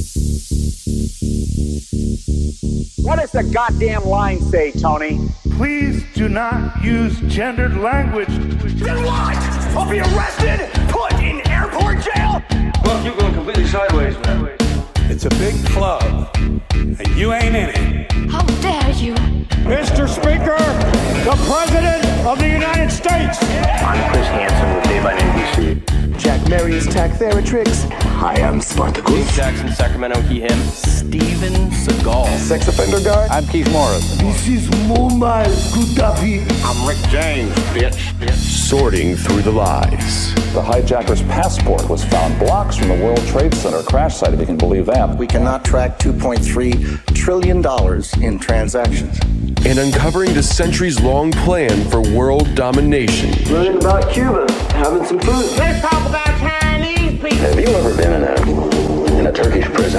What does the goddamn line say, Tony? Please do not use gendered language. Then what? I'll be arrested, put in airport jail? Look, you're going completely sideways, man. It's a big club, and you ain't in it. How dare you? Mr. Speaker, the President of the United States. I'm Chris Hansen with Dave on NBC. Jack Marius Tack-Theratrix. Hi, I'm Spartacus. Jackson, Sacramento, he, him. Steven Seagal. Sex offender guy. I'm Keith Morris. This is Muammar Gaddafi. I'm Rick James, bitch. Sorting through the lies. The hijacker's passport was found blocks from the World Trade Center crash site, if you can believe that. We cannot track $2.3 trillion in transactions. And uncovering the centuries-long plan for world domination. Learning about Cuba, having some food. Let's talk about Chinese people. Have you ever been in a Turkish prison?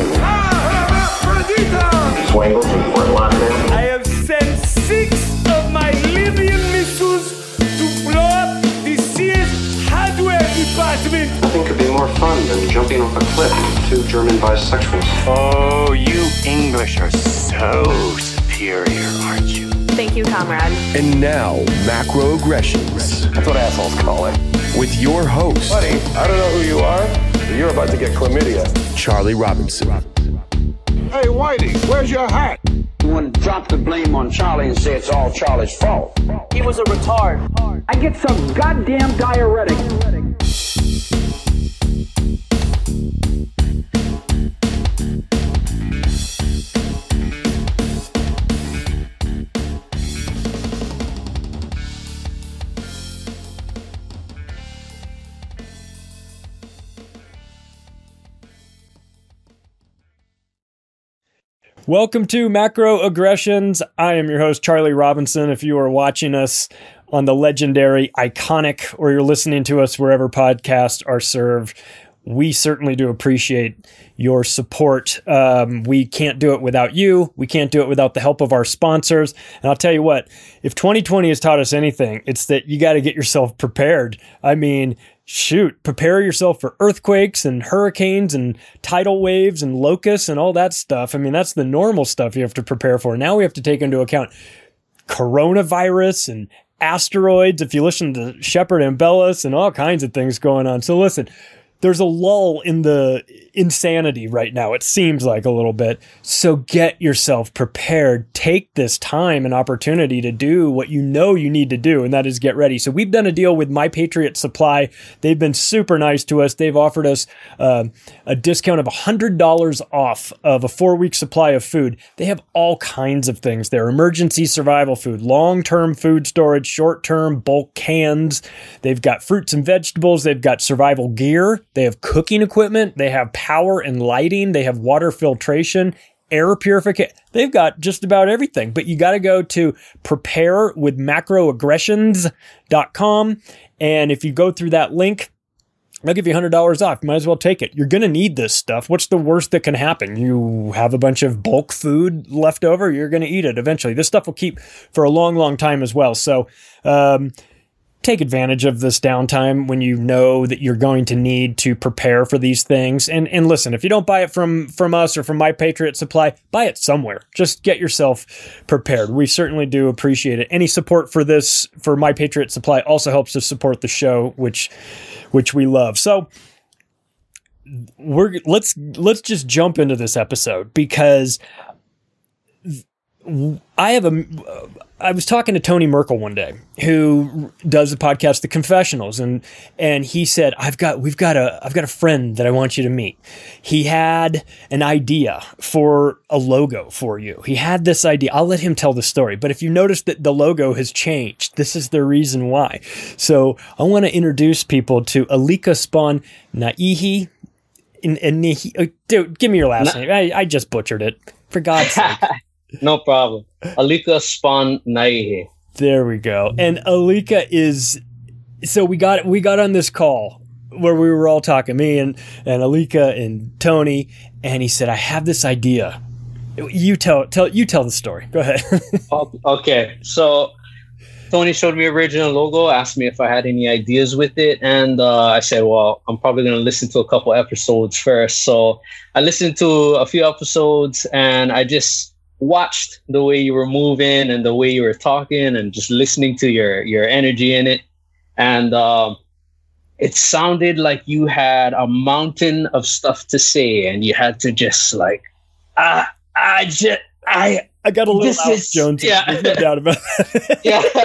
Swangles in Fort Lauderdale? I have sent 6 of my Libyan missiles to blow up the Sears hardware department. Nothing could be more fun than jumping off a cliff with 2 German bisexuals. Oh, you English are so superior, aren't you? Thank you, comrade. And now, Macroaggressions. That's what assholes call it. With your host, Buddy, I don't know who you are, but you're about to get chlamydia. Charlie Robinson. Hey, Whitey, where's your hat? You want to drop the blame on Charlie and say it's all Charlie's fault. He was a retard. I get some goddamn diuretic. Welcome to Macroaggressions. I am your host, Charlie Robinson. If you are watching us on the legendary Iconic, or you're listening to us wherever podcasts are served, we certainly do appreciate your support. We can't do it without you. We can't do it without the help of our sponsors. And I'll tell you what, if 2020 has taught us anything, it's that you got to get yourself prepared. I mean, shoot, prepare yourself for earthquakes and hurricanes and tidal waves and locusts and all that stuff. I mean, that's the normal stuff you have to prepare for. Now we have to take into account coronavirus and asteroids, if you listen to Shepard and Bellis, and all kinds of things going on. So listen, there's a lull in the insanity right now. It seems like a little bit. So get yourself prepared. Take this time and opportunity to do what you know you need to do, and that is get ready. So we've done a deal with My Patriot Supply. They've been super nice to us. They've offered us a discount of $100 off of a 4-week supply of food. They have all kinds of things there. Emergency survival food, long-term food storage, short-term bulk cans. They've got fruits and vegetables. They've got survival gear. They have cooking equipment. They have power and lighting. They have water filtration, air purification. They've got just about everything. But you got to go to preparewithmacroaggressions.com. And if you go through that link, they'll give you $100 off. You might as well take it. You're going to need this stuff. What's the worst that can happen? You have a bunch of bulk food left over. You're going to eat it eventually. This stuff will keep for a long, long time as well. So, take advantage of this downtime when you know that you're going to need to prepare for these things. And listen, if you don't buy it from us or from My Patriot Supply, buy it somewhere. Just get yourself prepared. We certainly do appreciate it. Any support for this, for My Patriot Supply, also helps to support the show, which we love. So let's just jump into this episode, because I was talking to Tony Merkel one day, who does the podcast The Confessionals, and he said, I've got a friend that I want you to meet. He had an idea for a logo for you. He had this idea. I'll let him tell the story, but if you notice that the logo has changed, this is the reason why. So I want to introduce people to Alika Spawn Naihi. Dude, give me your last name. I just butchered it. For God's sake. No problem. Alika Spawn Naihi. There we go. And Alika is, so we got on this call where we were all talking, me and Alika and Tony, and he said, I have this idea. You tell the story. Go ahead. Okay. So Tony showed me original logo, asked me if I had any ideas with it, and I said, well, I'm probably going to listen to a couple episodes first. So I listened to a few episodes, and I just watched the way you were moving and the way you were talking and just listening to your energy in it. And it sounded like you had a mountain of stuff to say, and you had to just like, I got a little Alex Jones. Yeah. There's no doubt about that.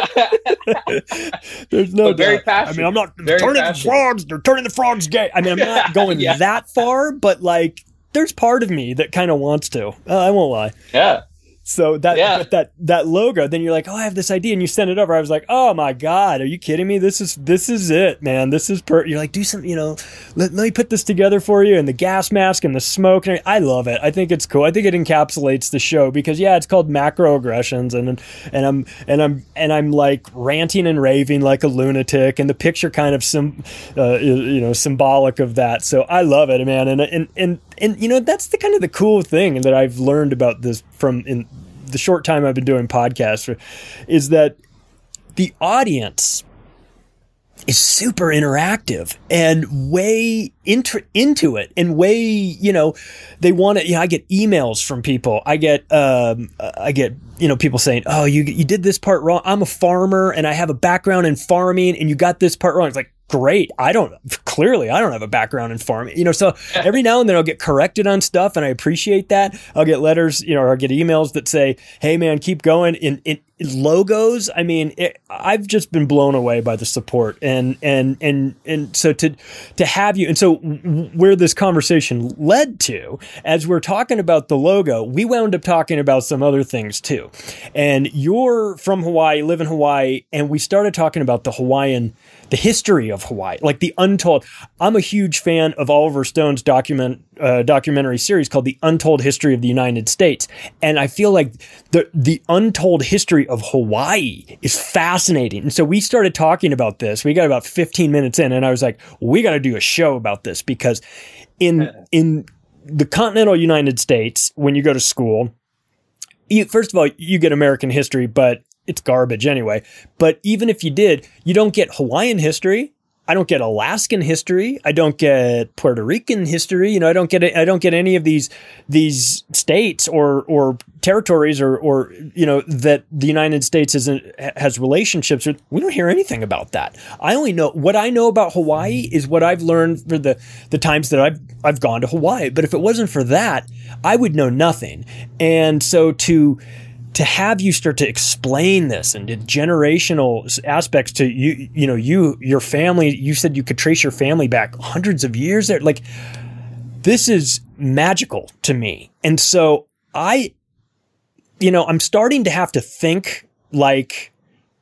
There's no doubt. Very passionate. I mean, I'm not turning the frogs. They're turning the frogs gay. I mean, I'm not going that far, but like, there's part of me that kind of wants to. I won't lie. Yeah. So that logo, then you're like, oh, I have this idea, and you send it over. I was like, oh my God, are you kidding me? This is it, man. This is you're like, do some, let me put this together for you, and the gas mask and the smoke. And I love it. I think it's cool. I think it encapsulates the show because it's called Macroaggressions, and I'm like ranting and raving like a lunatic, and the picture kind of symbolic of that. So I love it, man. And that's the kind of the cool thing that I've learned about this in the short time I've been doing podcasts is that the audience is super interactive and way into it and way, they want to, I get emails from people. I get people saying, oh, you did this part wrong. I'm a farmer and I have a background in farming and you got this part wrong. It's like, great. I don't have a background in farming, so every now and then I'll get corrected on stuff and I appreciate that. I'll get letters, or I'll get emails that say, hey man, keep going. In logos, I mean, I've just been blown away by the support and so to have you, and so where this conversation led to, as we're talking about the logo, we wound up talking about some other things too. And you're from Hawaii, live in Hawaii, and we started talking about the history of Hawaii, like the untold. I'm a huge fan of Oliver Stone's documentary series called The Untold History of the United States. And I feel like the untold history of Hawaii is fascinating. And so we started talking about this. We got about 15 minutes in and I was like, we got to do a show about this because in the continental United States, when you go to school, first of all, you get American history, but it's garbage anyway. But even if you did, you don't get Hawaiian history. I don't get Alaskan history. I don't get Puerto Rican history. I don't get any of these states or territories or that the United States has relationships with. We don't hear anything about that. I only know what I know about Hawaii is what I've learned for the times that I've gone to Hawaii. But if it wasn't for that, I would know nothing. And so to have you start to explain this and the generational aspects to your family, you said you could trace your family back hundreds of years there. Like, this is magical to me. And so I'm starting to have to think like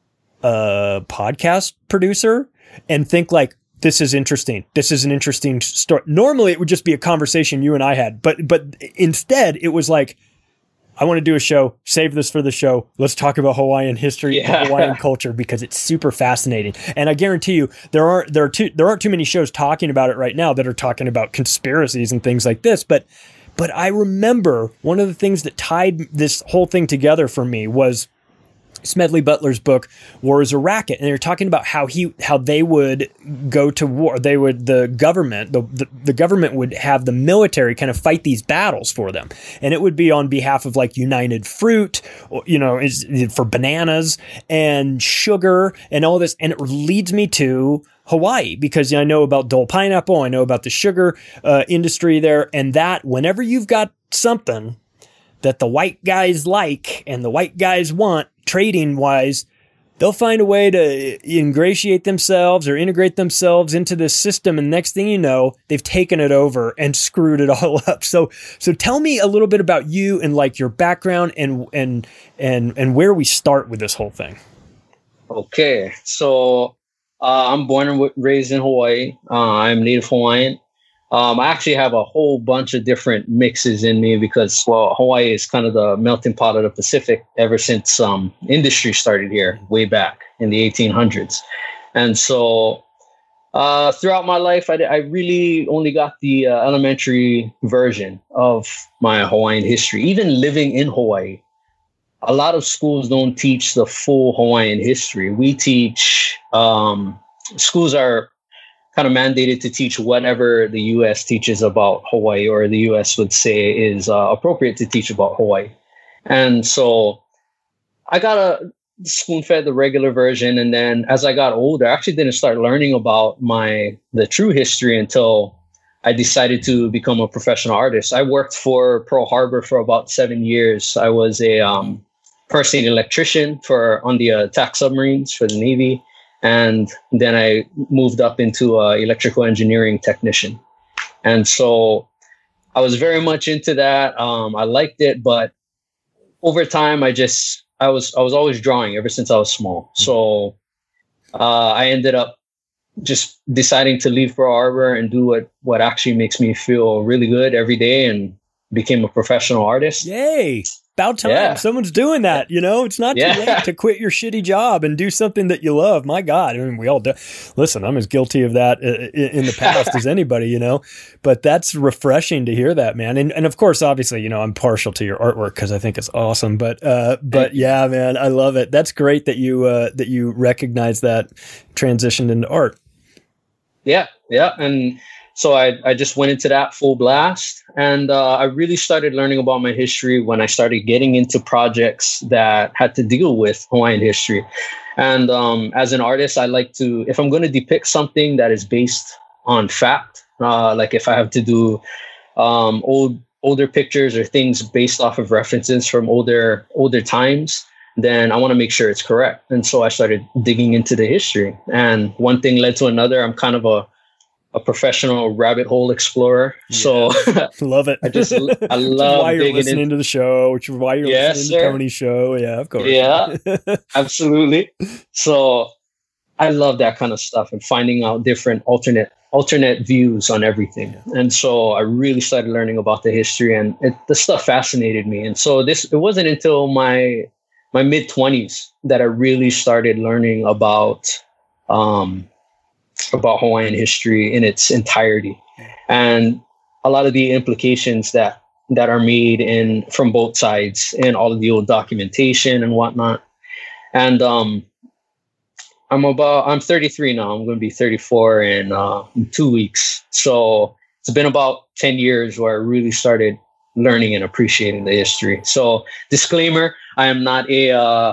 a podcast producer and think like, this is interesting. This is an interesting story. Normally it would just be a conversation you and I had, but instead it was like, I want to do a show, save this for the show. Let's talk about Hawaiian history and Hawaiian culture because it's super fascinating. And I guarantee you there aren't too many shows talking about it right now that are talking about conspiracies and things like this. But I remember one of the things that tied this whole thing together for me was Smedley Butler's book, War is a Racket. And they're talking about how they would go to war. The government would have the military kind of fight these battles for them. And it would be on behalf of like United Fruit, for bananas and sugar and all this. And it leads me to Hawaii because I know about Dole pineapple. I know about the sugar industry there. And that whenever you've got something that the white guys like and the white guys want, trading wise, they'll find a way to ingratiate themselves or integrate themselves into this system. And next thing you know, they've taken it over and screwed it all up. So tell me a little bit about you and like your background and where we start with this whole thing. Okay. So, I'm born and raised in Hawaii. I'm Native Hawaiian. I actually have a whole bunch of different mixes in me because, Hawaii is kind of the melting pot of the Pacific ever since industry started here way back in the 1800s. And so throughout my life, I really only got the elementary version of my Hawaiian history. Even living in Hawaii, a lot of schools don't teach the full Hawaiian history. We teach, schools are kind of mandated to teach whatever the U.S. teaches about Hawaii, or the U.S. would say is appropriate to teach about Hawaii. And so I got spoon-fed the regular version. And then as I got older, I actually didn't start learning about the true history until I decided to become a professional artist. I worked for Pearl Harbor for about 7 years. I was a first-aid electrician on the attack submarines for the Navy. And then I moved up into electrical engineering technician. And so I was very much into that. I liked it, but over time, I was always drawing ever since I was small. So I ended up just deciding to leave Pearl Harbor and do what actually makes me feel really good every day, and became a professional artist. Yay! About time someone's doing that. It's not too late to quit your shitty job and do something that you love. My God, I mean, we all do. Listen, I'm as guilty of that in the past as anybody, but that's refreshing to hear that, man. And of course, obviously, I'm partial to your artwork because I think it's awesome, but yeah, man, I love it. That's great that you recognize that transitioned into art. Yeah. And so I just went into that full blast, and I really started learning about my history when I started getting into projects that had to deal with Hawaiian history. And as an artist, I like to, if I'm going to depict something that is based on fact, like if I have to do older pictures or things based off of references from older times, then I want to make sure it's correct. And so I started digging into the history, and one thing led to another. I'm kind of a professional rabbit hole explorer. Yeah. So love it. I love why you're listening to the show, which is why you're listening to Tony's show. Yeah, of course. Yeah, absolutely. So I love that kind of stuff and finding out different alternate views on everything. And so I really started learning about the history, and the stuff fascinated me. And so it wasn't until my mid-20s that I really started learning about Hawaiian history in its entirety, and a lot of the implications that are made from both sides and all of the old documentation and whatnot. And I'm 33 now. I'm going to be 34 in 2 weeks. So it's been about 10 years where I really started learning and appreciating the history. So disclaimer, I'm not a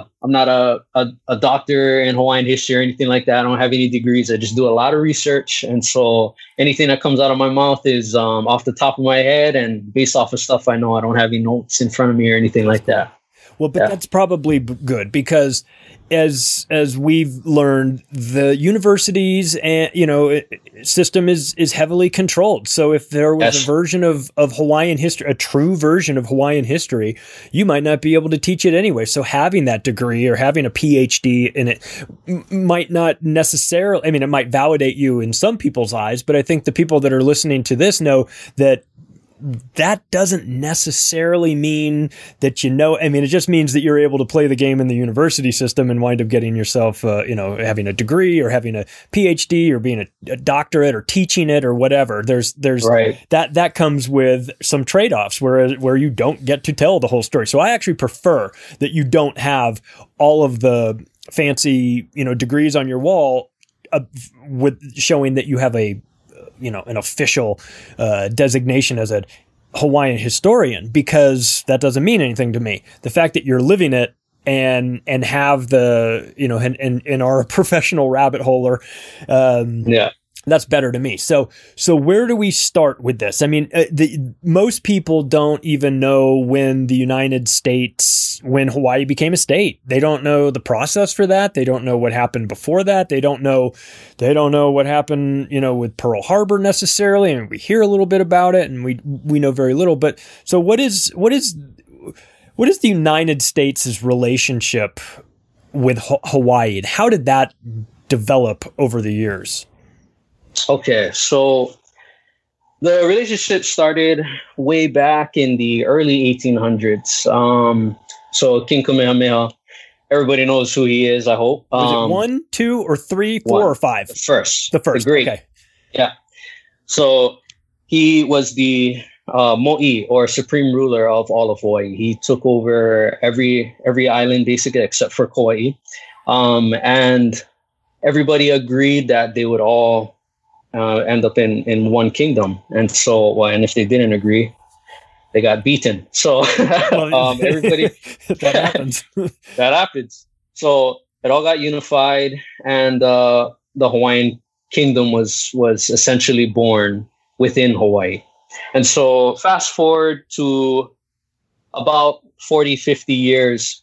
doctor in Hawaiian history or anything like that. I don't have any degrees. I just do a lot of research. And so anything that comes out of my mouth is off the top of my head and based off of stuff I know. I don't have any notes in front of me or anything like that. Well, but that's probably good, because as we've learned, the universities and system is heavily controlled. So if there was a version of Hawaiian history, a true version of Hawaiian history, you might not be able to teach it anyway. So having that degree or having a PhD in it might not necessarily, it might validate you in some people's eyes, but I think the people that are listening to this know that doesn't necessarily mean that it just means that you're able to play the game in the university system and wind up getting yourself, having a degree or having a PhD or being a doctorate or teaching it or whatever. There's right. that comes with some trade-offs where you don't get to tell the whole story. So I actually prefer that you don't have all of the fancy, degrees on your wall with showing that you have an official designation as a Hawaiian historian, because that doesn't mean anything to me. The fact that you're living it and have the, and are a professional rabbit holer, that's better to me. So where do we start with this? Most people don't even know when when Hawaii became a state. They don't know the process for that. They don't know what happened before that. They don't know what happened, with Pearl Harbor necessarily. And we hear a little bit about it, and we know very little. But so what is the United States' relationship with Hawaii, and how did that develop over the years? Okay, so the relationship started way back in the early 1800s. So King Kamehameha, everybody knows who he is, I hope. Was it 1, 2, or 3, 4, or 5? The first. The first. The great. Okay. Yeah. So he was the Mo'i, or supreme ruler of all of Hawaii. He took over every island basically except for Kauai, and everybody agreed that they would all end up in one kingdom. And so, and if they didn't agree, they got beaten. So everybody that happens. That happens. So it all got unified, and the Hawaiian kingdom was essentially born within Hawaii. And so fast forward to about 40, 50 years,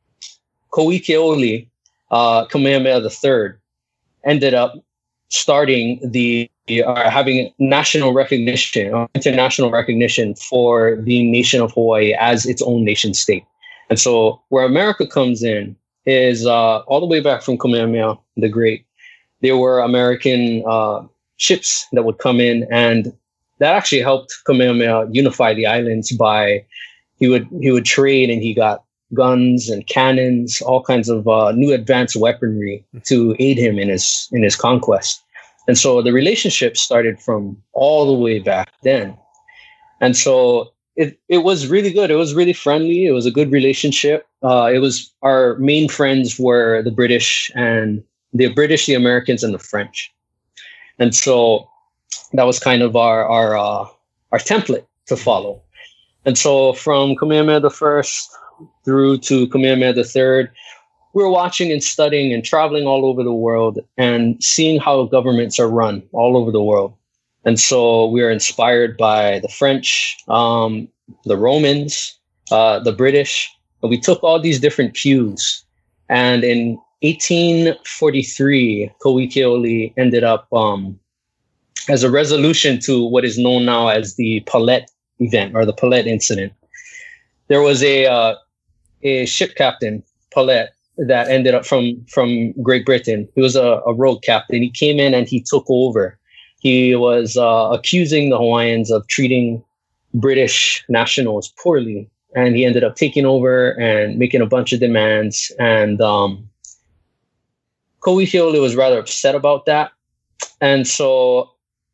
Kauikeoli, Kamehameha III, ended up starting having national recognition, international recognition for the nation of Hawaii as its own nation state. And so where America comes in is all the way back from Kamehameha the Great. There were American ships that would come in, and that actually helped Kamehameha unify the islands by he would trade, and he got guns and cannons, all kinds of new advanced weaponry to aid him in his conquest. And so the relationship started from all the way back then. And so it was really good. It was really friendly. It was a good relationship. Our main friends were the British, the Americans, and the French. And so that was kind of our template to follow. And so from Kamehameha I through to Kamehameha III, we were watching and studying and traveling all over the world and seeing how governments are run all over the world. And so we were inspired by the French, the Romans, the British, and we took all these different cues. And in 1843, Kauikeoli ended up as a resolution to what is known now as the Paulette event, or the Paulette incident. There was a ship captain, Paulette, that ended up from Great Britain. He was a rogue captain. He came in and he took over. He was accusing the Hawaiians of treating British nationals poorly, and he ended up taking over and making a bunch of demands. And Kauikeoli was rather upset about that. And so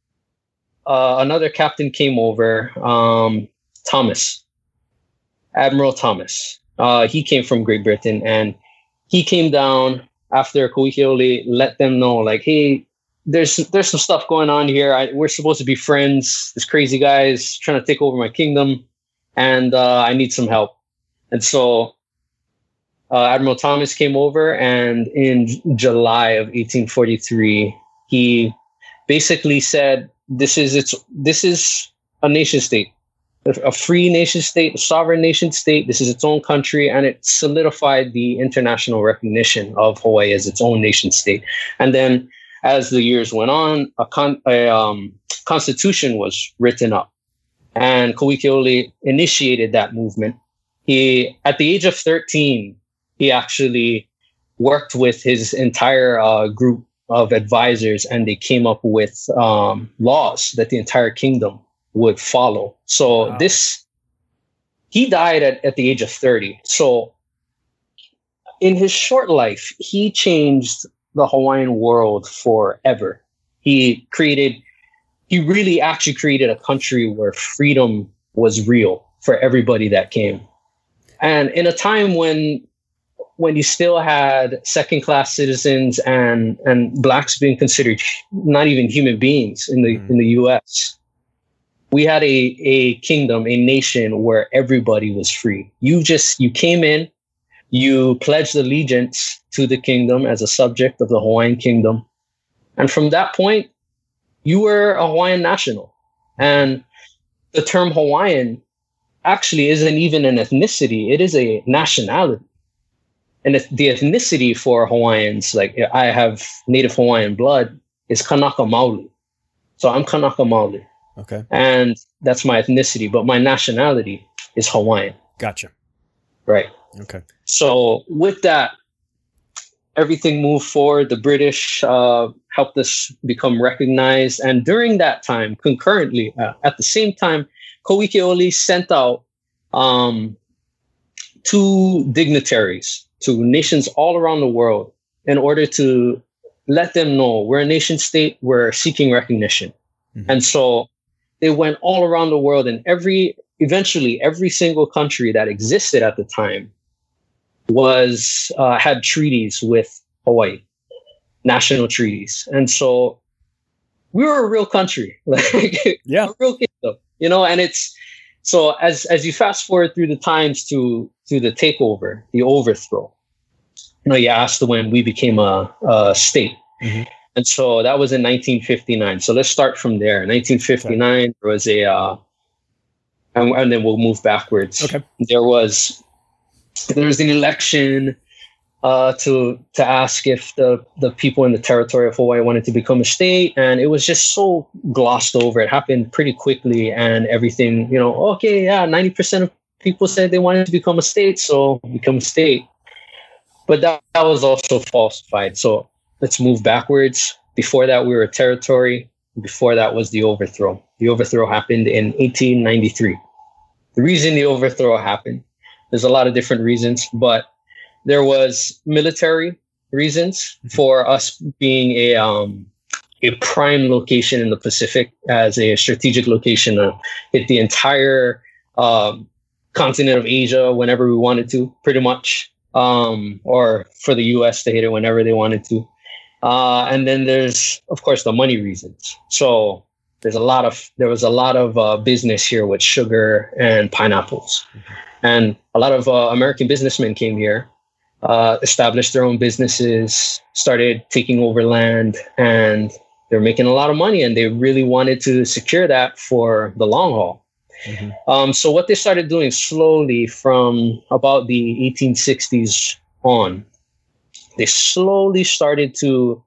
another captain came over, Thomas, Admiral Thomas. He came from Great Britain, and he came down after Kauikeoli let them know, like, hey, there's some stuff going on here. We're supposed to be friends. This crazy guy is trying to take over my kingdom, and I need some help. And so Admiral Thomas came over, and in July of 1843, he basically said, this is a nation state, a free nation state, a sovereign nation state. This is its own country, and it solidified the international recognition of Hawaii as its own nation state. And then as the years went on, a constitution was written up, and Kauikeoli initiated that movement. At the age of 13, he actually worked with his entire group of advisors, and they came up with laws that the entire kingdom would follow. So he died at the age of 30. So in his short life, he changed the Hawaiian world forever. He really actually created a country where freedom was real for everybody that came. And in a time when you still had second-class citizens and blacks being considered not even human beings in the U.S., we had a kingdom, a nation where everybody was free. You came in, you pledged allegiance to the kingdom as a subject of the Hawaiian kingdom. And from that point, you were a Hawaiian national. And the term Hawaiian actually isn't even an ethnicity. It is a nationality. And the ethnicity for Hawaiians, like I have Native Hawaiian blood, is Kanaka Maoli. So I'm Kanaka Maoli. Okay. And that's my ethnicity, but my nationality is Hawaiian. Gotcha. Right. Okay. So with that, everything moved forward. The British helped us become recognized. And during that time, concurrently, at the same time, Kauikeoli sent out 2 dignitaries to nations all around the world in order to let them know we're a nation state, we're seeking recognition. Mm-hmm. And so they went all around the world, and eventually every single country that existed at the time was had treaties with Hawaii, national treaties. And so we were a real country, like yeah, a real kingdom, and it's so as you fast forward through the times to the takeover, the overthrow, you asked when we became a state. Mm-hmm. And so that was in 1959. So let's start from there. 1959 there was and then we'll move backwards. Okay. There was an election to ask if the people in the territory of Hawaii wanted to become a state, and it was just so glossed over. It happened pretty quickly, and everything, 90% of people said they wanted to become a state, so become a state. But that was also falsified. So let's move backwards. Before that, we were a territory. Before that was the overthrow. The overthrow happened in 1893. The reason the overthrow happened, there's a lot of different reasons, but there was military reasons for us being a prime location in the Pacific, as a strategic location to hit the entire continent of Asia whenever we wanted to, pretty much, or for the U.S. to hit it whenever they wanted to. And then there's, of course, the money reasons. So there was a lot of business here with sugar and pineapples. Mm-hmm. And a lot of American businessmen came here, established their own businesses, started taking over land, and they're making a lot of money, and they really wanted to secure that for the long haul. Mm-hmm. So what they started doing slowly from about the 1860s on, they slowly started to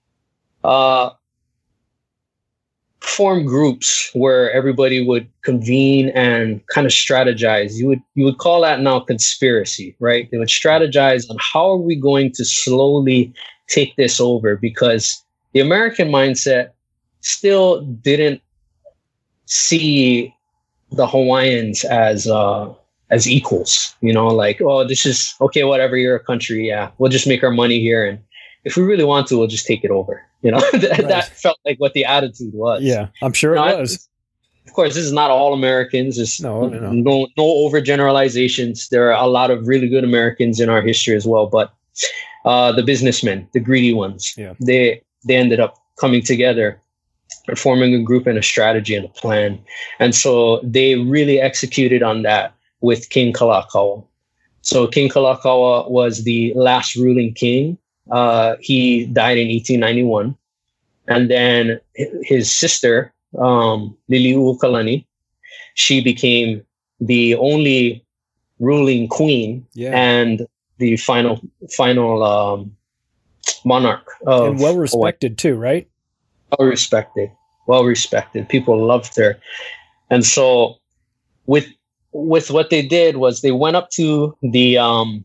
form groups where everybody would convene and kind of strategize. You would call that now conspiracy, right? They would strategize on how are we going to slowly take this over, because the American mindset still didn't see the Hawaiians as equals, like, oh, this is okay, whatever, you're a country, yeah, we'll just make our money here, and if we really want to, we'll just take it over. That felt like what the attitude was. Yeah, I'm sure it was. Of course, this is not all Americans. There's no overgeneralizations. There are a lot of really good Americans in our history as well, but the businessmen, the greedy ones, they ended up coming together and forming a group and a strategy and a plan. And so they really executed on that with King Kalakaua. So King Kalakaua was the last ruling king. He died in 1891. And then his sister, Liliuokalani, she became the only ruling queen and the final monarch of and well respected too, right? Well respected. People loved her. And so with what they did was they went up to the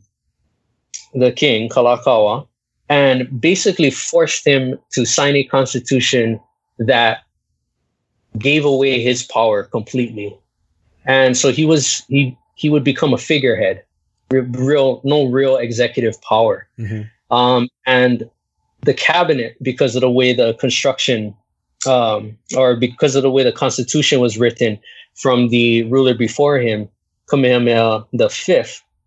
king, Kalakaua, and basically forced him to sign a constitution that gave away his power completely. And so he would become a figurehead, no real executive power. Mm-hmm. And the cabinet, because of the way the construction, or because of the way the constitution was written from the ruler before him, Kamehameha V,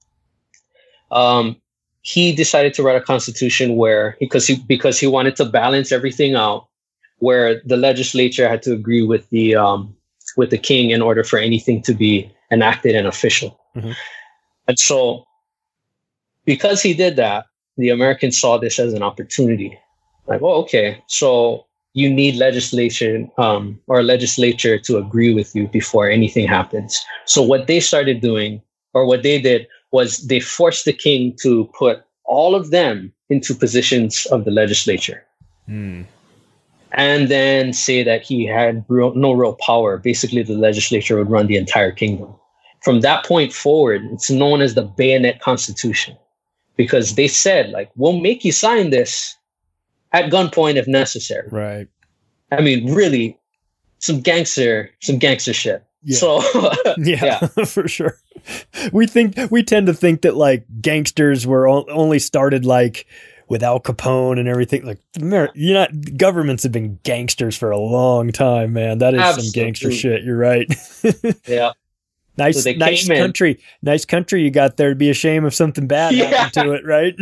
he decided to write a constitution where, because he wanted to balance everything out, where the legislature had to agree with the king in order for anything to be enacted and official. Mm-hmm. And so, because he did that, the Americans saw this as an opportunity. Like, oh, okay, so you need legislation or legislature to agree with you before anything happens. So what they started doing, or what they did, was they forced the king to put all of them into positions of the legislature. Mm. And then say that he had no real power. Basically, the legislature would run the entire kingdom. From that point forward, it's known as the Bayonet Constitution, because they said, like, we'll make you sign this at gunpoint if necessary. Right. I mean, really, some gangster shit. Yeah. So yeah, for sure. We tend to think that like gangsters were only started like with Al Capone and everything. Like, governments have been gangsters for a long time, man. That is Absolutely. Some gangster shit. You're right. Yeah. Nice country. Nice country you got there to be ashamed of something bad happened to it, right?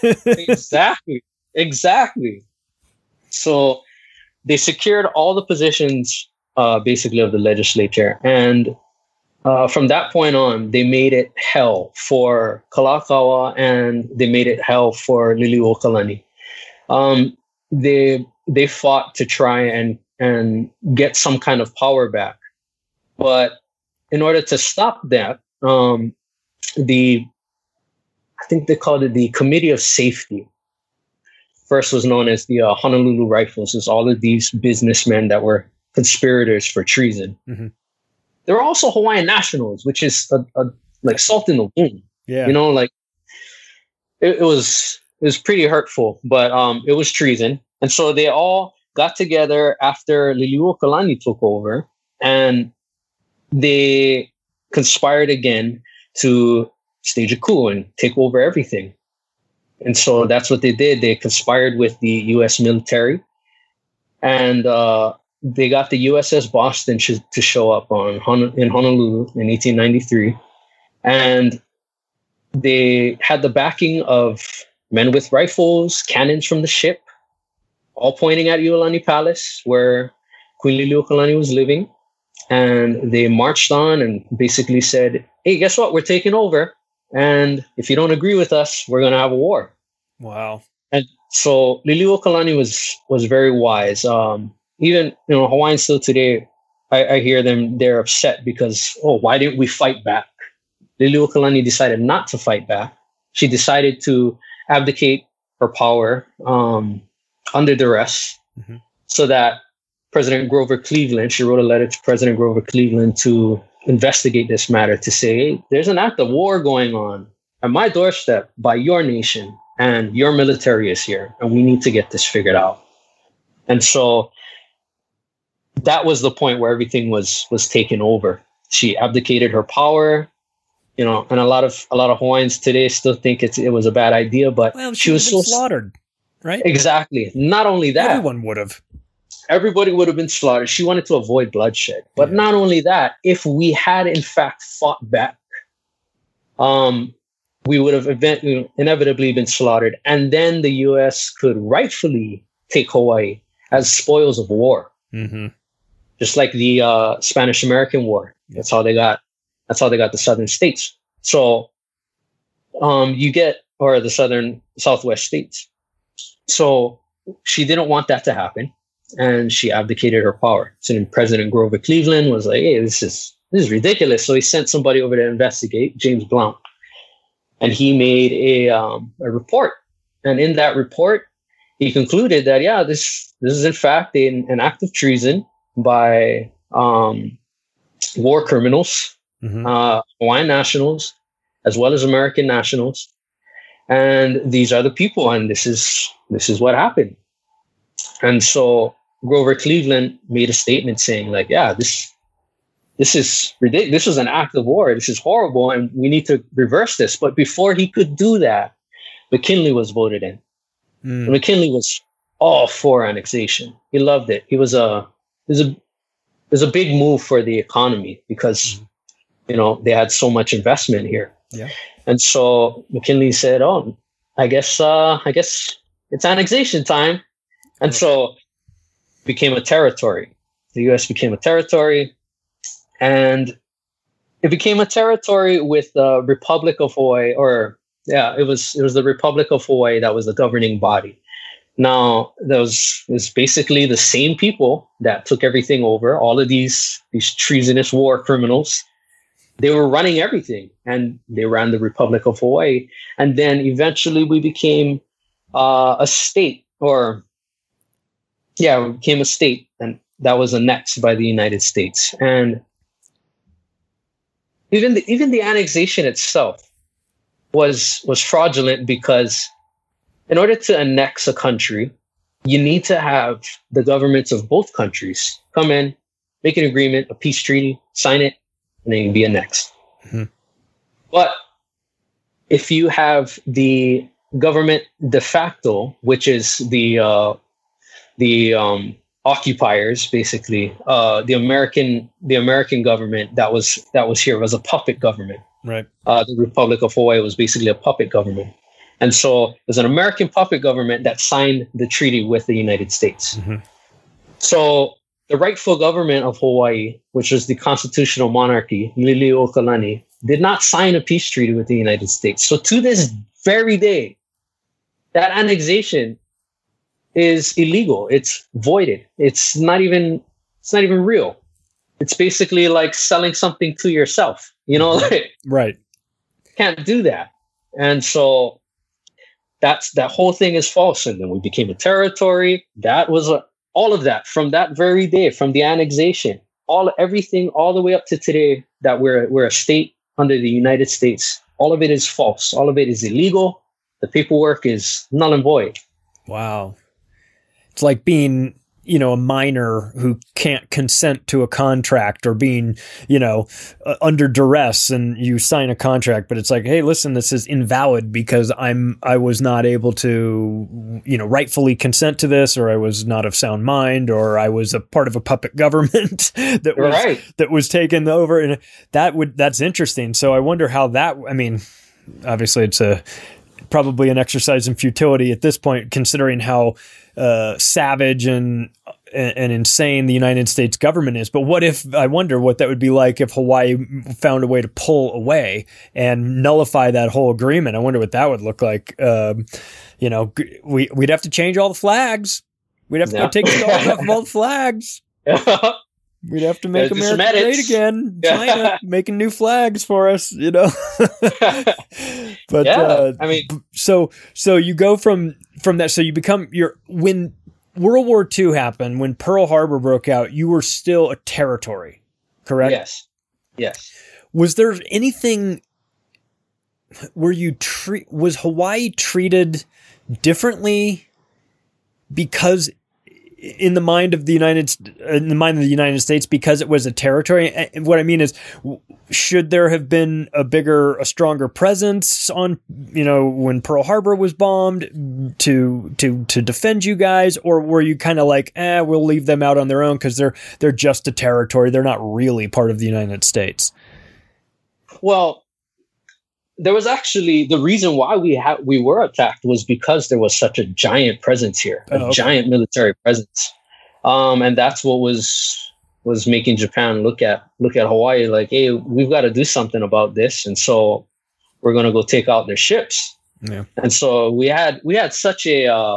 Exactly. So they secured all the positions, basically, of the legislature. And from that point on, they made it hell for Kalakaua, and they made it hell for Liliuokalani. They fought to try and get some kind of power back. But in order to stop that, I think they called it the Committee of Safety. First was known as the Honolulu Rifles. It's all of these businessmen that were conspirators for treason. Mm-hmm. There were also Hawaiian nationals, which is like salt in the wound. Yeah, like it was pretty hurtful, but it was treason. And so they all got together after Liliuokalani took over, and they conspired again to stage a coup and take over everything. And so that's what they did. They conspired with the U.S. military, and they got the USS Boston to show up in Honolulu in 1893. And they had the backing of men with rifles, cannons from the ship, all pointing at Iolani Palace, where Queen Liliuokalani was living. And they marched on and basically said, hey, guess what? We're taking over. And if you don't agree with us, we're going to have a war. Wow. And so Liliuokalani was very wise. Even, Hawaiians still today, I hear them, they're upset because, why didn't we fight back? Liliuokalani decided not to fight back. She decided to abdicate her power under duress, mm-hmm. so that President Grover Cleveland, she wrote a letter to President Grover Cleveland to investigate this matter, to say, hey, there's an act of war going on at my doorstep by your nation, and your military is here, and we need to get this figured out. And so that was the point where everything was taken over. She abdicated her power, and a lot of Hawaiians today still think it was a bad idea, but she was so slaughtered, right? Exactly. Not only that, everyone would have. Everybody would have been slaughtered. She wanted to avoid bloodshed. But not only that, if we had in fact fought back, we would have inevitably been slaughtered. And then the U.S. could rightfully take Hawaii as spoils of war. Mm-hmm. Just like the Spanish-American War. That's how they got the southern states. So or the southwest states. So she didn't want that to happen. And she abdicated her power. So then President Grover Cleveland was like, hey, this is ridiculous. So he sent somebody over to investigate, James Blount. And he made a report. And in that report, he concluded that, this is in fact an act of treason by war criminals, mm-hmm. Hawaiian nationals, as well as American nationals. And these are the people, and this is what happened. And so Grover Cleveland made a statement saying, like, this is ridiculous. This was an act of war. This is horrible, and we need to reverse this. But before he could do that, McKinley was voted in. Mm. McKinley was all for annexation. He loved it. It was a big move for the economy because, they had so much investment here. Yeah. And so McKinley said, I guess it's annexation time. And so it became a territory. The U.S. became a territory, and it became a territory with the Republic of Hawaii, it was the Republic of Hawaii that was the governing body. Now, it was basically the same people that took everything over, all of these treasonous war criminals. They were running everything, and they ran the Republic of Hawaii. And then eventually we became a state, we became a state, and that was annexed by the United States. And even the annexation itself was fraudulent, because in order to annex a country, you need to have the governments of both countries come in, make an agreement, a peace treaty, sign it, and then you can be annexed. Mm-hmm. But if you have the government de facto, which is the occupiers, basically, the American government that was here was a puppet government. Right. The Republic of Hawaii was basically a puppet government. And so it was an American puppet government that signed the treaty with the United States. Mm-hmm. So the rightful government of Hawaii, which was the constitutional monarchy, Liliuokalani, did not sign a peace treaty with the United States. So to this very day, that annexation is illegal. It's voided. It's not even real. It's basically like selling something to yourself, like, right. Can't do that. And so that whole thing is false. And then we became a territory. That was all of that from that very day, from the annexation, everything all the way up to today that we're a state under the United States. All of it is false. All of it is illegal. The paperwork is null and void. Wow. It's like being, a minor who can't consent to a contract, or being, under duress, and you sign a contract, but it's like, hey, listen, this is invalid because I was not able to, rightfully consent to this, or I was not of sound mind, or I was a part of a puppet government that was taken over. And that's interesting. So I wonder how obviously it's probably an exercise in futility at this point, considering how savage and insane the United States government is. But I wonder what that would be like if Hawaii found a way to pull away and nullify that whole agreement. I wonder what that would look like. We'd have to change all the flags. We'd have to go take stars off of all the flags. We'd have to make America great again. China making new flags for us, But so you go from that. So you become when World War II happened, when Pearl Harbor broke out, you were still a territory, correct? Yes. Was there anything where was Hawaii treated differently because in the mind of the United States, because it was a territory? And what I mean is, should there have been a stronger presence on, when Pearl Harbor was bombed to defend you guys, or were you kind of like, we'll leave them out on their own because they're just a territory, they're not really part of the United States? Well, there was actually the reason why we were attacked was because there was such a giant presence here, giant military presence, and that's what was making Japan look at Hawaii like, hey, we've got to do something about this, and so we're going to go take out their ships. Yeah. And so we had such a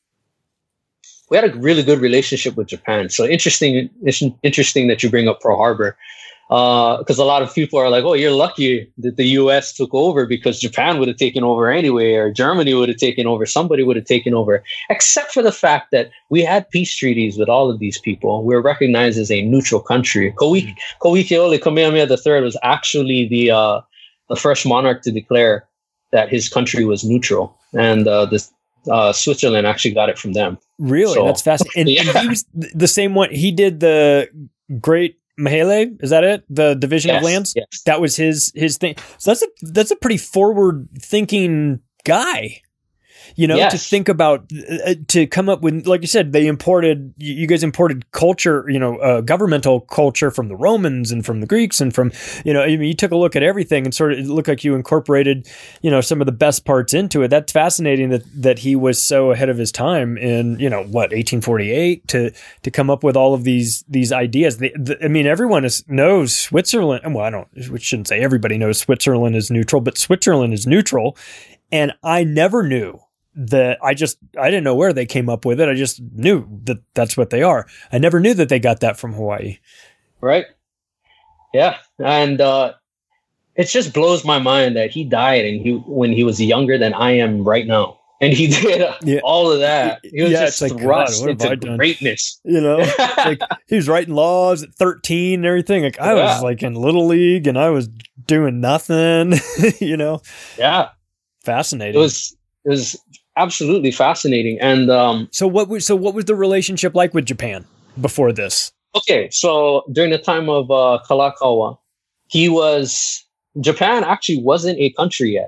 really good relationship with Japan. So interesting that you bring up Pearl Harbor. Because a lot of people are like, oh, you're lucky that the U.S. took over, because Japan would have taken over anyway, or Germany would have taken over, somebody would have taken over, except for the fact that we had peace treaties with all of these people. We're recognized as a neutral country. Koikeole Kamehameha III was actually the first monarch to declare that his country was neutral, and Switzerland actually got it from them. Really? So, that's fascinating. And he was the same one. He did the Great Mahele, is that it? The division of lands? Yes. That was his thing. So that's a pretty forward thinking guy, to think about, to come up with, like you said, you guys imported culture, governmental culture from the Romans and from the Greeks and from, you took a look at everything and sort of, it looked like you incorporated, some of the best parts into it. That's fascinating that he was so ahead of his time in, 1848 to come up with all of these ideas. Everyone knows Switzerland. Well, we shouldn't say everybody knows Switzerland is neutral, but Switzerland is neutral. And I never knew that. I didn't know where they came up with it. I just knew that that's what they are. I never knew that they got that from Hawaii. Right. Yeah. And it just blows my mind that he died when he was younger than I am right now. And he did all of that. He was just thrust into greatness. Like he was writing laws at 13 and everything. Like I was like in Little League and I was doing nothing, Yeah. Fascinating. It was absolutely fascinating. And so what was the relationship like with Japan before this? Okay, so during the time of Kalakaua, Japan actually wasn't a country yet.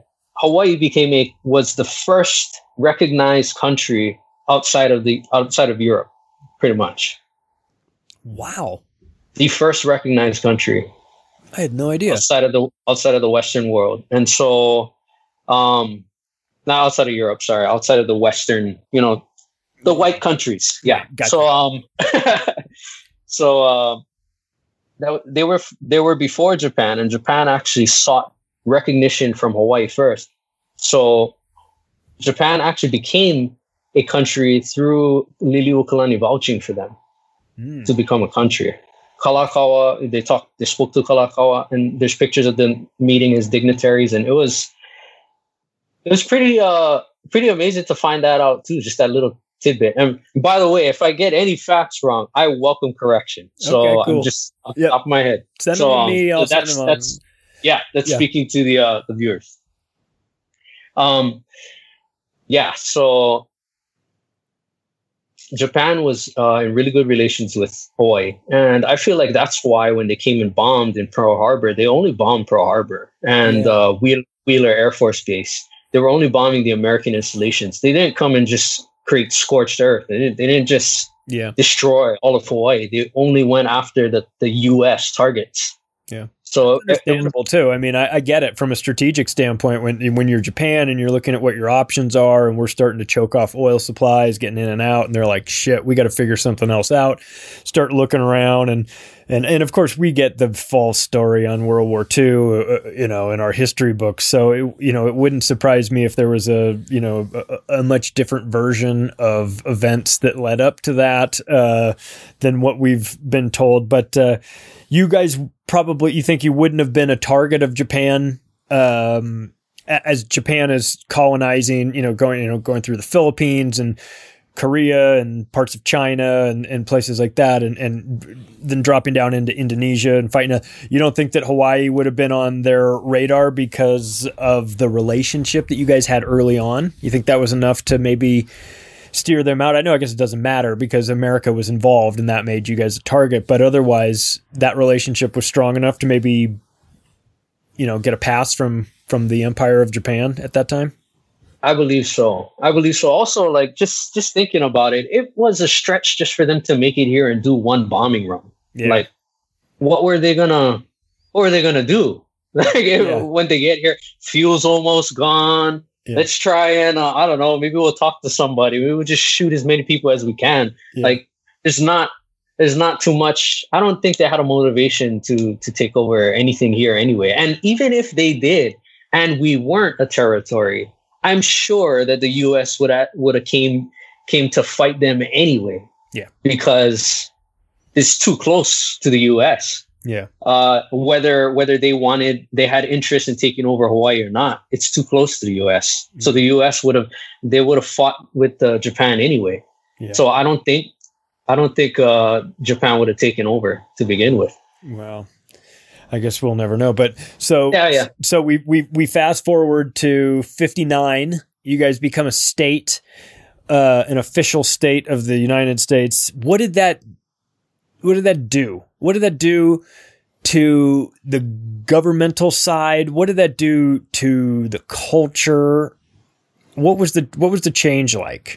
Hawaii was the first recognized country outside of Europe, pretty much. Wow. The first recognized country. I had no idea. Outside of the Western world. And so not outside of Europe, sorry, outside of the Western, the white countries. Yeah. Gotcha. So they were before Japan, and Japan actually sought recognition from Hawaii first. So Japan actually became a country through Liliuokalani vouching for them to become a country. Kalakaua, they spoke to Kalakaua, and there's pictures of them meeting as dignitaries, and it was pretty amazing to find that out too, just that little tidbit. And by the way, if I get any facts wrong, I welcome correction. So okay, cool. I'm just off the top of my head. Send them to me. I'll send them on. That's speaking to the viewers. So Japan was in really good relations with Hawaii, and I feel like that's why when they came and bombed in Pearl Harbor, they only bombed Pearl Harbor and Wheeler Air Force Base. They were only bombing the American installations. They didn't come and just create scorched earth. They didn't just destroy all of Hawaii. They only went after the U.S. targets. Yeah. So understandable too. I mean, I get it from a strategic standpoint when you're Japan and you're looking at what your options are, and we're starting to choke off oil supplies, getting in and out, and they're like, shit, we got to figure something else out. Start looking around, and of course we get the false story on World War II, in our history books. So it wouldn't surprise me if there was a much different version of events that led up to that than what we've been told. But you guys you think you wouldn't have been a target of Japan as Japan is colonizing, going through the Philippines and Korea and parts of China and places like that, and then dropping down into Indonesia and fighting. You don't think that Hawaii would have been on their radar because of the relationship that you guys had early on? You think that was enough to maybe steer them out? I know, I guess it doesn't matter because America was involved and that made you guys a target, but otherwise that relationship was strong enough to maybe, get a pass from the Empire of Japan at that time? I believe so. Also, like just thinking about it, it was a stretch just for them to make it here and do one bombing run. Yeah. Like, what were they gonna do? When they get here, fuel's almost gone. Yeah. Let's try and I don't know. Maybe we'll talk to somebody. We will just shoot as many people as we can. Yeah. Like there's not too much. I don't think they had a motivation to take over anything here anyway. And even if they did, and we weren't a territory, I'm sure that the U.S. would have came to fight them anyway. Yeah, because it's too close to the U.S. Yeah. Whether they had interest in taking over Hawaii or not, it's too close to the U.S. Mm-hmm. So the U.S. would have fought with Japan anyway. Yeah. So I don't think Japan would have taken over to begin with. Well, I guess we'll never know. But so So we fast forward to 59. You guys become a state, an official state of the United States. What did that do? What did that do to the governmental side? What did that do to the culture? What was the change like?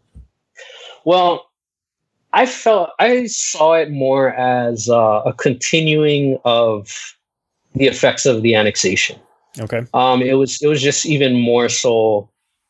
Well, I saw it more as a continuing of the effects of the annexation. Okay. It was just even more so.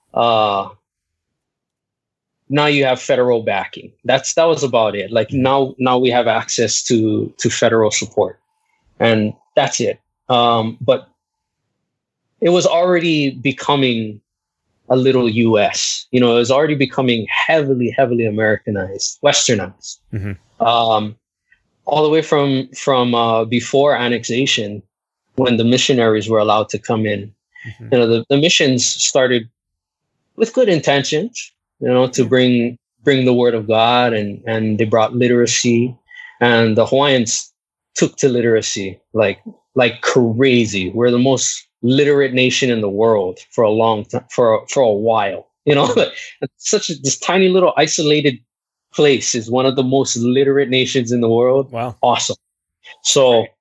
Now you have federal backing. That was about it. Like now we have access to federal support, and that's it. But it was already becoming a little U.S. It was already becoming heavily Americanized, Westernized. Mm-hmm. All the way from before annexation, when the missionaries were allowed to come in. Mm-hmm. The missions started with good intentions. To bring the word of God, and they brought literacy, and the Hawaiians took to literacy like crazy. We're the most literate nation in the world for a long time, for a while. This tiny little isolated place is one of the most literate nations in the world. Wow, awesome. So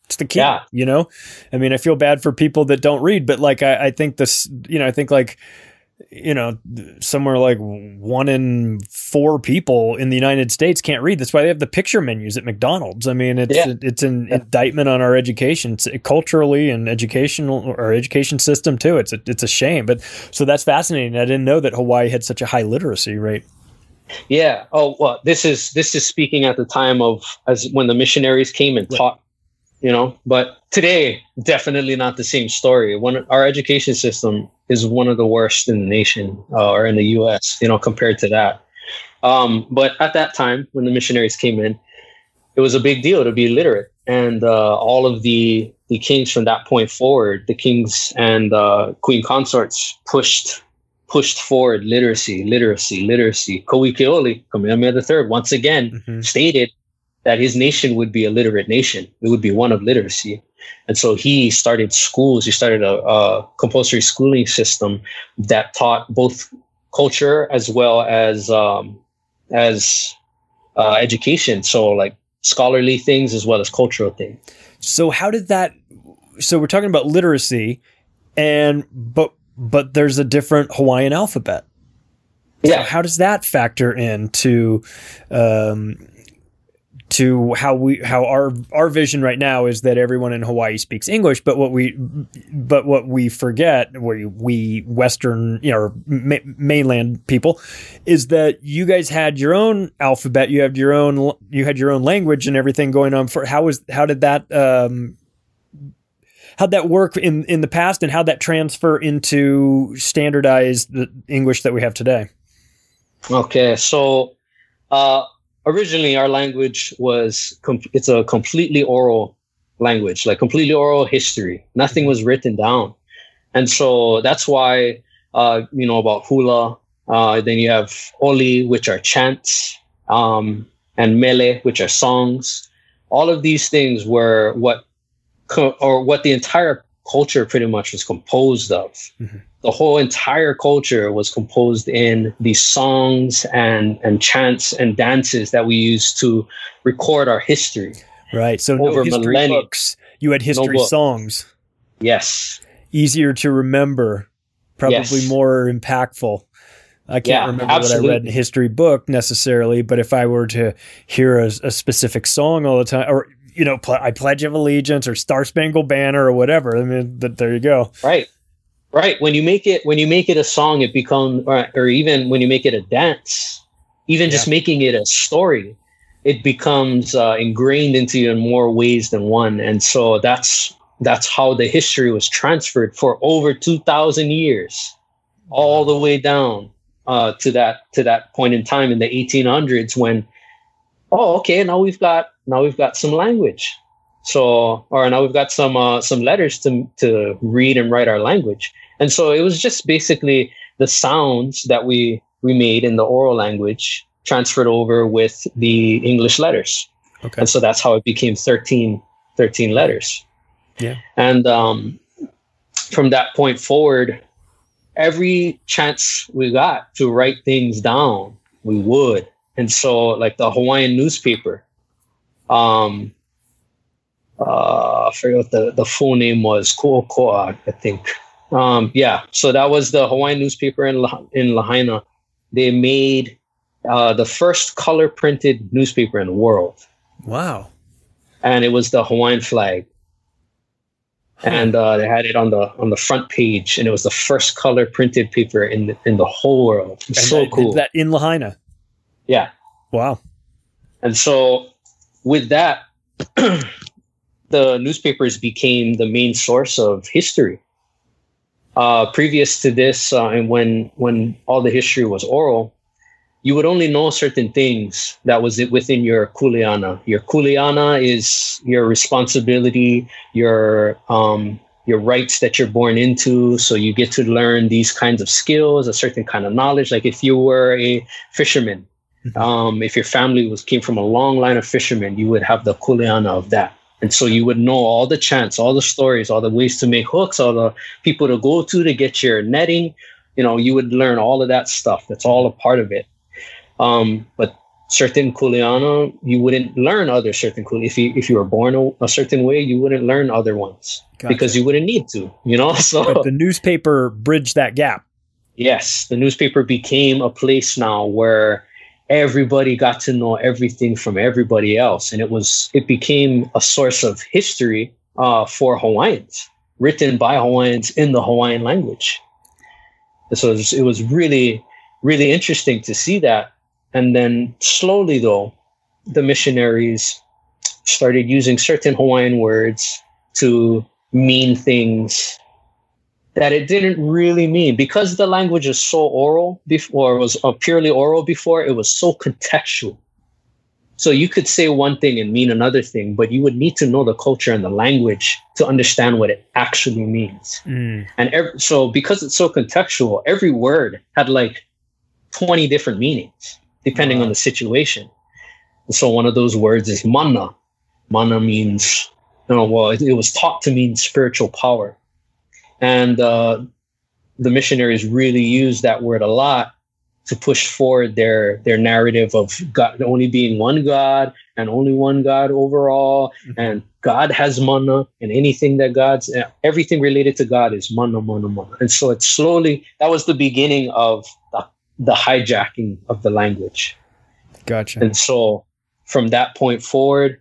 It's the key, you know? I mean, I feel bad for people that don't read, but like, I think this, you know, I think like, you know, somewhere like 1 in 4 people in the United States can't read. That's why they have the picture menus at McDonald's. I mean, it's an indictment on our education culturally and our education system too. It's a shame, but so that's fascinating. I didn't know that Hawaii had such a high literacy rate. Yeah. Oh, well, this is speaking at the time of as when the missionaries came and taught, you know, but today, definitely not the same story. Our education system is one of the worst in the nation or in the U.S., you know, compared to that. But at that time, when the missionaries came in, it was a big deal to be literate. And all of the kings from that point forward, the kings and queen consorts pushed forward literacy. Kauikeoli, Kamehameha III, once again, stated that his nation would be a literate nation. It would be one of literacy. And so he started schools. He started a compulsory schooling system that taught both culture as well as education. So like scholarly things as well as cultural things. So how did that? So we're talking about literacy, but there's a different Hawaiian alphabet. Yeah. So how does that factor into to how our vision right now is that everyone in Hawaii speaks English, but what we forget, we Western, you know, mainland people, is that you guys had your own alphabet, you had your own language and everything going on. How'd that work in the past, and how'd that transfer into standardized English that we have today? Okay, so originally our language it's a completely oral language, like completely oral history. Nothing was written down. And so that's why, you know, about hula, then you have oli, which are chants, and mele, which are songs. All of these things were what the entire culture pretty much was composed of. Mm-hmm. The whole entire culture was composed in these songs and chants and dances that we use to record our history. Right. So no history books. You had history songs. Yes. Easier to remember, probably more impactful. I can't remember what I read in a history book necessarily, but if I were to hear a specific song all the time, or, you know, I Pledge of Allegiance or Star Spangled Banner or whatever, I mean, there you go. Right. When you make it a song, it becomes, or even when you make it a dance, even just making it a story, it becomes ingrained into you in more ways than one. And so that's how the history was transferred for over 2,000 years, all the way down to that point in time in the 1800s when, now we've got some language. So, or now we've got some letters to read and write our language. And so it was just basically the sounds that we made in the oral language transferred over with the English letters. Okay. And so that's how it became 13 letters. Yeah. And from that point forward, every chance we got to write things down, we would. And so like the Hawaiian newspaper, I forget what the full name was, Kuokoa, I think. So that was the Hawaiian newspaper in Lahaina. They made the first color printed newspaper in the world. Wow. And it was the Hawaiian flag. And they had it on the front page, and it was the first color printed paper in the whole world. It's so cool. That in Lahaina. Yeah. Wow. And so with that, the newspapers became the main source of history. Previous to this, and when all the history was oral, you would only know certain things that was within your kuleana. Your kuleana is your responsibility, your rights that you're born into. So you get to learn these kinds of skills, a certain kind of knowledge. Like if you were a fisherman, if your family came from a long line of fishermen, you would have the kuleana of that. And so you would know all the chants, all the stories, all the ways to make hooks, all the people to go to get your netting. You know, you would learn all of that stuff. That's all a part of it. But certain Kuleana, you wouldn't learn other certain Kuleana. If you were born a certain way, you wouldn't learn other ones because you wouldn't need to, you know? So, but the newspaper bridged that gap. Yes, the newspaper became a place now where everybody got to know everything from everybody else. And it became a source of history for Hawaiians, written by Hawaiians in the Hawaiian language. So it was really, really interesting to see that. And then slowly, though, the missionaries started using certain Hawaiian words to mean things that it didn't really mean. Because the language is so oral before, was purely oral before, it was so contextual. So you could say one thing and mean another thing, but you would need to know the culture and the language to understand what it actually means. And so because it's so contextual, every word had like 20 different meanings, depending on the situation. And so one of those words is mana. Mana means, it was taught to mean spiritual power. And the missionaries really used that word a lot to push forward their narrative of God only being one God and only one God overall. And God has mana, and everything related to God is mana, mana, mana. And so it slowly, that was the beginning of the hijacking of the language. Gotcha. And so from that point forward,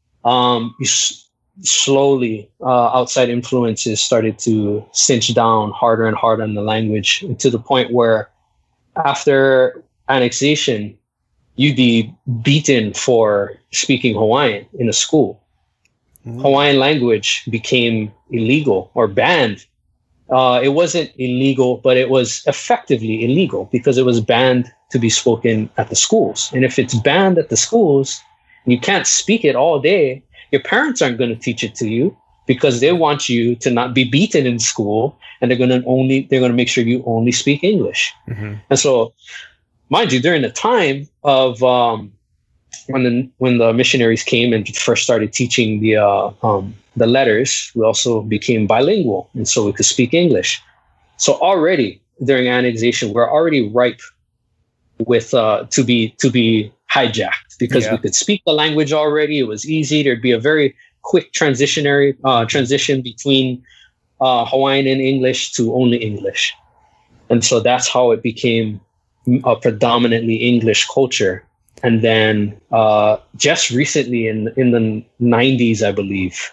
slowly outside influences started to cinch down harder and harder on the language, to the point where after annexation, you'd be beaten for speaking Hawaiian in a school. Hawaiian language became illegal or banned. It wasn't illegal, but it was effectively illegal because it was banned to be spoken at the schools. And if it's banned at the schools, you can't speak it all day. Your parents aren't going to teach it to you because they want you to not be beaten in school, and they're going to make sure you only speak English. And so, mind you, during the time of when the missionaries came and first started teaching the letters, we also became bilingual, and so we could speak English. So already during annexation, we're already ripe with to be hijacked because we could speak the language already. It was easy. There'd be a very quick transition between Hawaiian and English to only English. And so that's how it became a predominantly English culture. And then just recently in the 90s, I believe,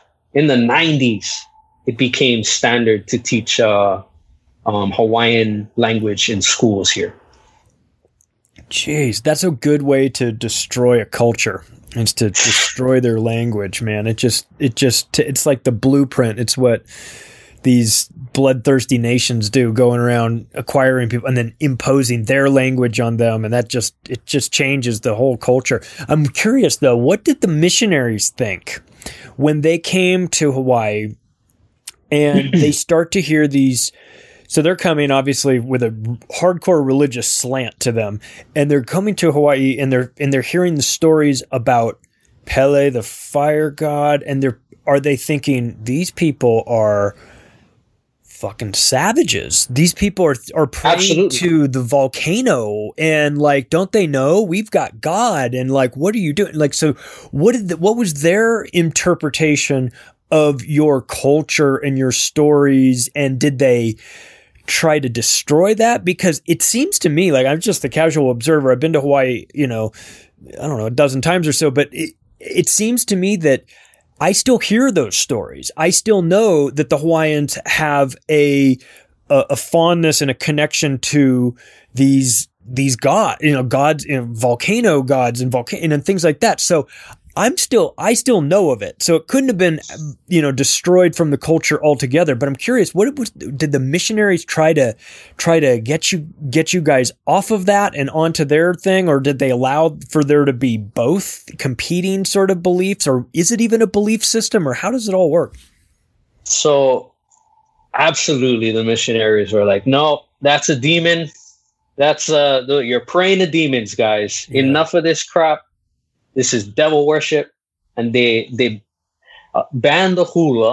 it became standard to teach Hawaiian language in schools here. Jeez, that's a good way to destroy a culture. It's to destroy their language, man. It's like the blueprint. It's what these bloodthirsty nations do, going around acquiring people and then imposing their language on them. And it just changes the whole culture. I'm curious though, what did the missionaries think when they came to Hawaii and they start to hear these? So they're coming obviously with a hardcore religious slant to them, and they're coming to Hawaii and they're hearing the stories about Pele, the fire god, and are they thinking these people are fucking savages? These people are praying Absolutely. To the volcano, and like, don't they know we've got God? And like, what are you doing? Like, so what was their interpretation of your culture and your stories, and did they try to destroy that? Because it seems to me, like, I'm just a casual observer. I've been to Hawaii, I don't know, a dozen times or so, but it seems to me that I still hear those stories. I still know that the Hawaiians have a fondness and a connection to these gods, volcano gods and things like that. So I still know of it. So it couldn't have been, destroyed from the culture altogether. But I'm curious, did the missionaries try to get you guys off of that and onto their thing, or did they allow for there to be both competing sort of beliefs, or is it even a belief system, or how does it all work? So absolutely, the missionaries were like, no, that's a demon. That's you're praying to demons, guys. Yeah. Enough of this crap. This is devil worship. And they banned the hula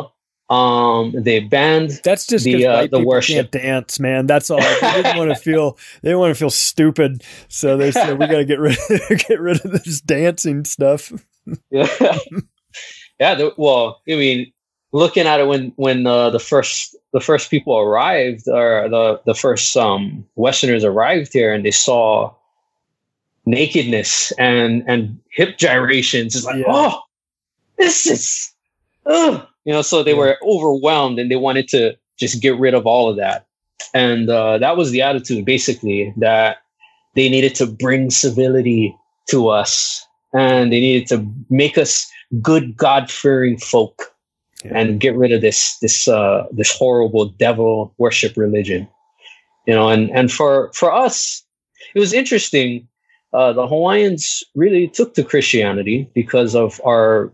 They banned that's just the worship. Can't dance, man. That's all. They didn't want to feel. They didn't want to feel stupid, so they said we got to get rid of this dancing stuff. Yeah, yeah. Well, I mean, looking at it when the first people arrived, or the first Westerners arrived here, and they saw nakedness and hip gyrations, it's like, oh, this is, so they were overwhelmed and they wanted to just get rid of all of that. And that was the attitude, basically, that they needed to bring civility to us, and they needed to make us good, God-fearing folk, and get rid of this horrible devil worship religion. And for us, it was interesting. The Hawaiians really took to Christianity because of our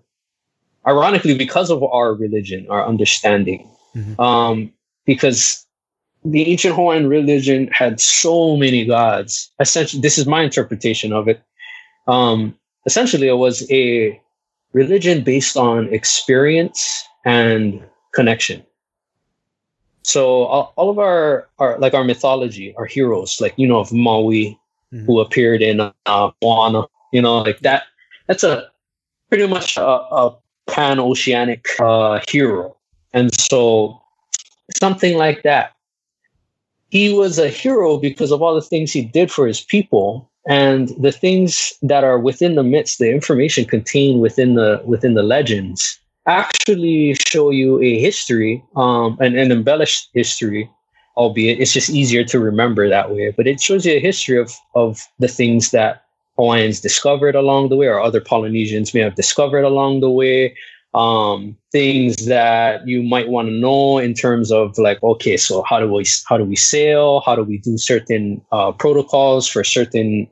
religion, our understanding. Mm-hmm. Because the ancient Hawaiian religion had so many gods. Essentially, this is my interpretation of it. Essentially, it was a religion based on experience and connection. So all of our mythology, our heroes, of Maui, who appeared in Moana, that. That's a pretty much a pan-oceanic hero. And so something like that. He was a hero because of all the things he did for his people, and the things that are within the myths, the information contained within the legends, actually show you a history, an embellished history, albeit it's just easier to remember that way. But it shows you a history of the things that Hawaiians discovered along the way, or other Polynesians may have discovered along the way. Things that you might want to know in terms of okay, so how do we sail? How do we do certain protocols for certain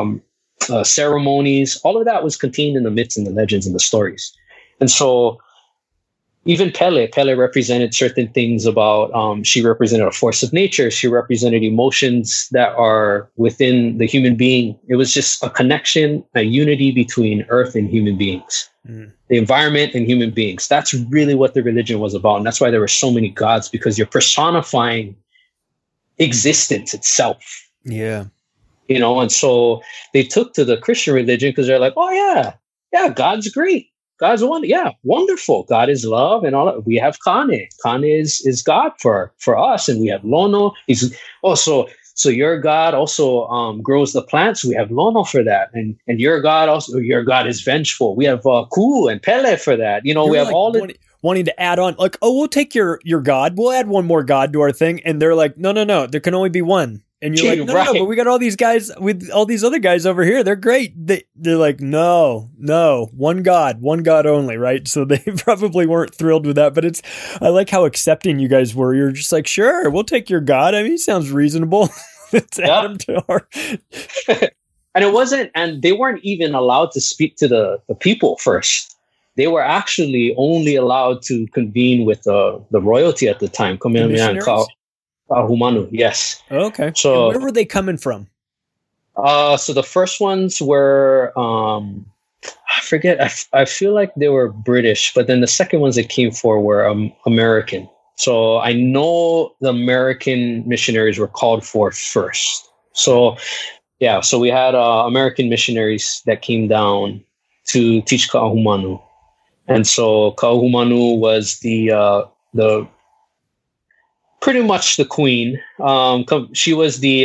ceremonies? All of that was contained in the myths and the legends and the stories. And so even Pele represented certain things about, she represented a force of nature. She represented emotions that are within the human being. It was just a connection, a unity between earth and human beings, the environment and human beings. That's really what the religion was about. And that's why there were so many gods, because you're personifying existence itself. Yeah. And so they took to the Christian religion because they're like, oh yeah, God's great. God's wonderful. God is love and all that. We have Kane. Kane is God for us, and we have Lono. He's also, so your God also grows the plants. We have Lono for that, and your God is vengeful. We have Ku and Pele for that. We have all the wanting to add on, we'll take your God. We'll add one more God to our thing, and they're like, no, there can only be one. And you're like, no, but we got all these guys with all these other guys over here. They're great. They're like, no, one God only, right? So they probably weren't thrilled with that. But I like how accepting you guys were. You're just like, sure, we'll take your God. I mean, he sounds reasonable. Let's add him to our. And it wasn't, and they weren't even allowed to speak to the people first. They were actually only allowed to convene with the royalty at the time, Kamehameha and Kahumanu, yes. Okay. So and where were they coming from? So the first ones were, I forget. I feel like they were British, but then the second ones that came for were American. So I know the American missionaries were called for first. So yeah, so we had American missionaries that came down to teach Kahumanu, and so Kahumanu was the pretty much the queen. She was the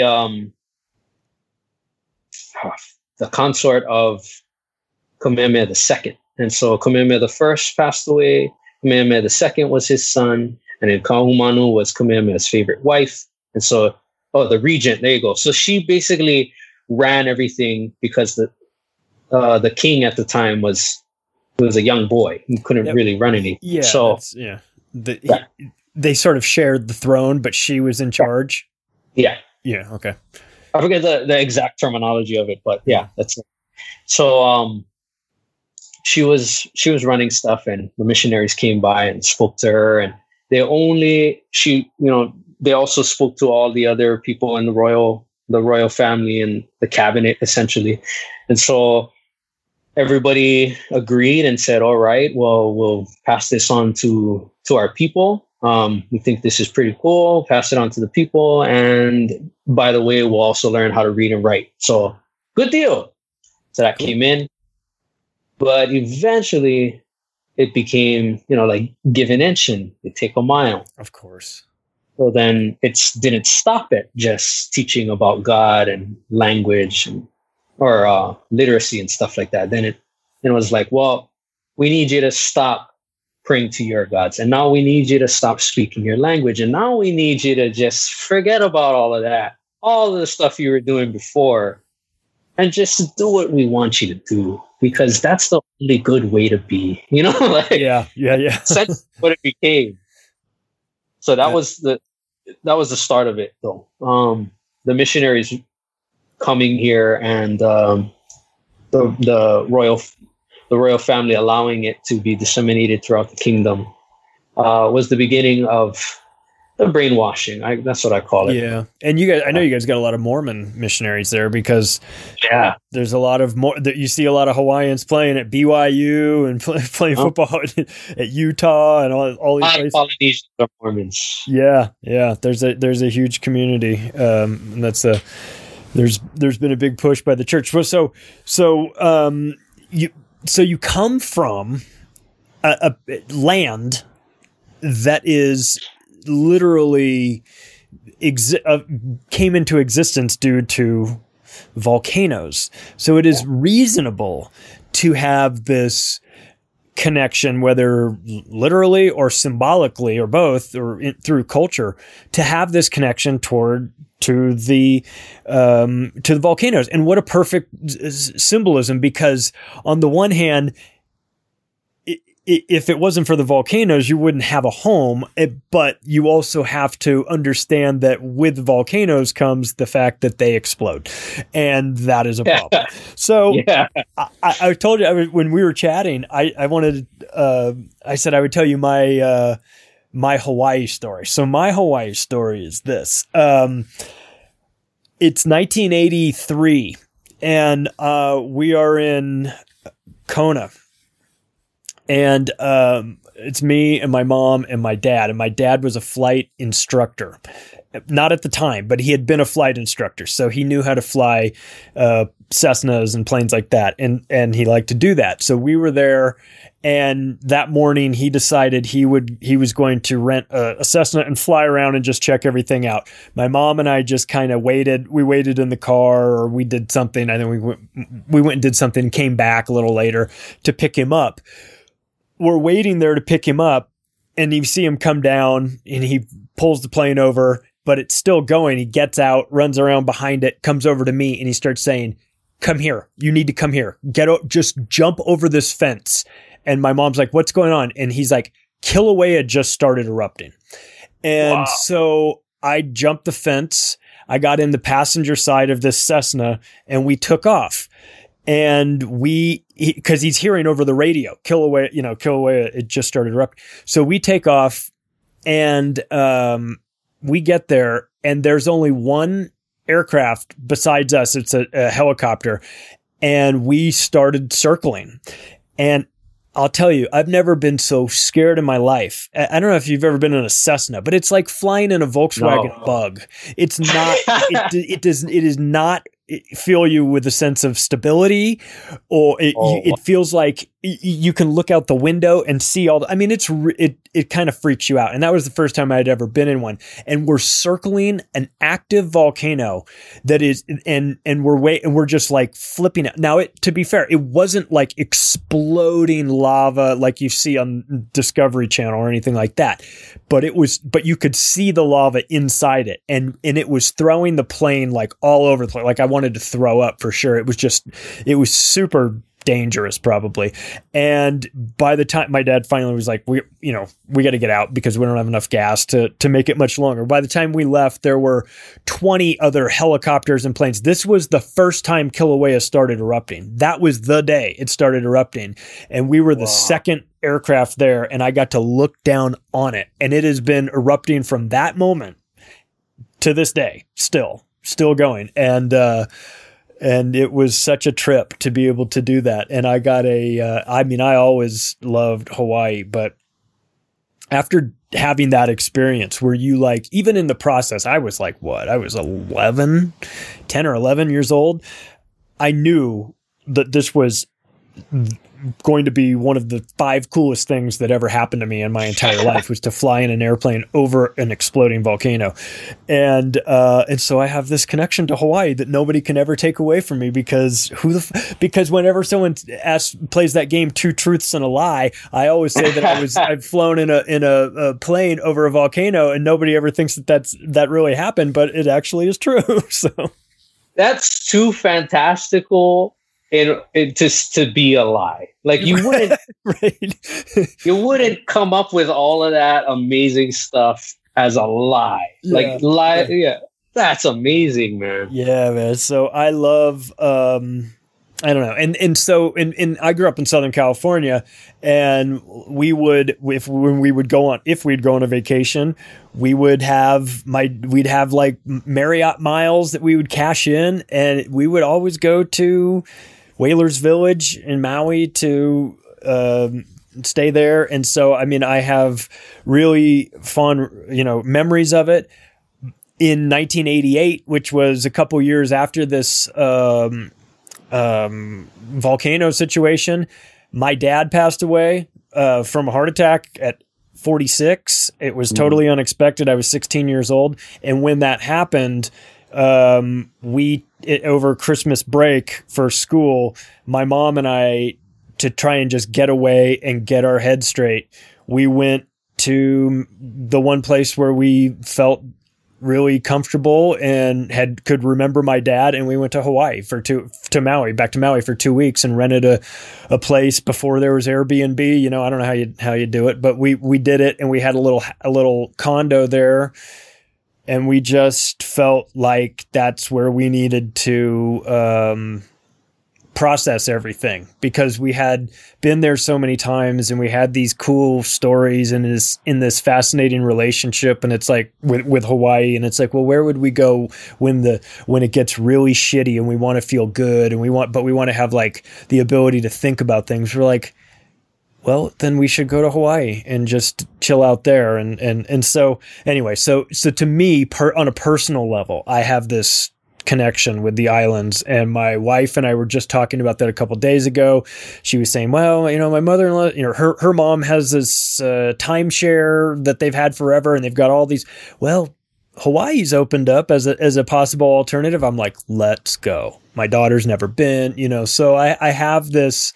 consort of Kamehameha II. And so Kamehameha I passed away. Kamehameha II was his son. And then Kahumanu was Kamehameha's favorite wife. And so, the regent, there you go. So she basically ran everything because the king at the time was a young boy. He couldn't really run anything. Yeah. So, they sort of shared the throne, but she was in charge. Yeah. Yeah. Okay. I forget the exact terminology of it, but yeah, that's it. So she was running stuff, and the missionaries came by and spoke to her, and they also spoke to all the other people in the royal family and the cabinet, essentially. And so everybody agreed and said, all right, well, we'll pass this on to to our people. We think this is pretty cool. Pass it on to the people. And by the way, we'll also learn how to read and write. So good deal. So that came in. But eventually it became, like give an inch and it take a mile. Of course. So then it didn't stop at just teaching about God and language or literacy and stuff like that. Then it was like, well, we need you to stop praying to your gods. And now we need you to stop speaking your language. And now we need you to just forget about all of that, all of the stuff you were doing before, and just do what we want you to do, because that's the only good way to be, yeah. That's what it became. So that was the start of it, though. The missionaries coming here and the royal family allowing it to be disseminated throughout the kingdom was the beginning of the brainwashing. That's what I call it. Yeah, and I know you guys got a lot of Mormon missionaries there, because there's a lot of you see a lot of Hawaiians playing at BYU and playing football at Utah and all these places. Polynesians are Mormons. Yeah. There's a huge community, and there's been a big push by the church. So you come from a land that is literally came into existence due to volcanoes. So it is reasonable to have this connection, whether literally or symbolically or both, or through culture, to have this connection to the volcanoes. And what a perfect symbolism, because on the one hand, if it wasn't for the volcanoes, you wouldn't have a home. But you also have to understand that with volcanoes comes the fact that they explode, and that is a problem. So I told you when we were chatting, I said I would tell you my Hawaii story. So my Hawaii story is this. It's 1983, and we are in Kona. And it's me and my mom and my dad. And my dad was a flight instructor. Not at the time, but he had been a flight instructor. So he knew how to fly Cessnas and planes like that. And he liked to do that. So we were there. And that morning he decided he was going to rent a Cessna and fly around and just check everything out. My mom and I just kind of waited. We waited in the car, or we did something. And then we went and did something and came back a little later to pick him up. We're waiting there to pick him up, and you see him come down, and he pulls the plane over, but it's still going. He gets out, runs around behind it, comes over to me, and he starts saying, "Come here. You need to come here. Just jump over this fence." And my mom's like, "What's going on?" And he's like, Kilauea just started erupting. And so I jumped the fence. I got in the passenger side of this Cessna, and we took off. And because he's hearing over the radio, Kilauea, it just started erupting. So we take off, and we get there, and there's only one aircraft besides us. It's a helicopter, and we started circling. And I'll tell you, I've never been so scared in my life. I don't know if you've ever been in a Cessna, but it's like flying in a Volkswagen Bug. It's not. It is not fill you with a sense of stability, or it feels like you can look out the window and see all it kind of freaks you out. And that was the first time I'd ever been in one. And we're circling an active volcano that is, and we're just like flipping out. Now, to be fair, it wasn't like exploding lava like you see on Discovery Channel or anything like that. But you could see the lava inside it, and it was throwing the plane like all over the place. Like I wanted to throw up for sure. It was super dangerous probably. And by the time my dad finally was like, we got to get out because we don't have enough gas to make it much longer. By the time we left, there were 20 other helicopters and planes. This was the first time Kilauea started erupting. That was the day it started erupting. And we were the second aircraft there, and I got to look down on it. And it has been erupting from that moment to this day, still going. And it was such a trip to be able to do that. And I got I always loved Hawaii, but after having that experience where you like, even in the process, I was like, what? I was 10 or 11 years old. I knew that this was going to be one of the 5 coolest things that ever happened to me in my entire life, was to fly in an airplane over an exploding volcano. And so I have this connection to Hawaii that nobody can ever take away from me, because because whenever someone plays that game, 2 Truths and a Lie, I always say that I've flown in a plane over a volcano, and nobody ever thinks that really happened, but it actually is true. So that's too fantastical just to be a lie. Like, you wouldn't right. You wouldn't come up with all of that amazing stuff as a lie. That's amazing, man. Yeah, man. So I love I don't know. And so I grew up in Southern California, and we would, if we'd go on a vacation, we'd have like Marriott miles that we would cash in, and we would always go to Whalers Village in Maui to stay there. And so, I mean, I have really fond, memories of it. In 1988, which was a couple years after this volcano situation, my dad passed away from a heart attack at 46. It was totally unexpected. I was 16 years old. And when that happened, over Christmas break for school, my mom and I, to try and just get away and get our head straight, we went to the one place where we felt really comfortable and could remember my dad, and we went to Hawaii back to Maui for 2 weeks, and rented a place before there was Airbnb. I don't know how you do it, but we did it, and we had a little condo there. And we just felt like that's where we needed to process everything, because we had been there so many times, and we had these cool stories, and in this fascinating relationship. And it's like with Hawaii, and it's like, well, where would we go when it gets really shitty and we want to feel good, and we want to have like the ability to think about things. We're like, well, then we should go to Hawaii and just chill out there. And so anyway, so to me, on a personal level, I have this connection with the islands, and my wife and I were just talking about that a couple of days ago. She was saying, well, my mother-in-law, her mom has this timeshare that they've had forever, and they've got all these, well, Hawaii's opened up as a possible alternative. I'm like, let's go. My daughter's never been, so I have this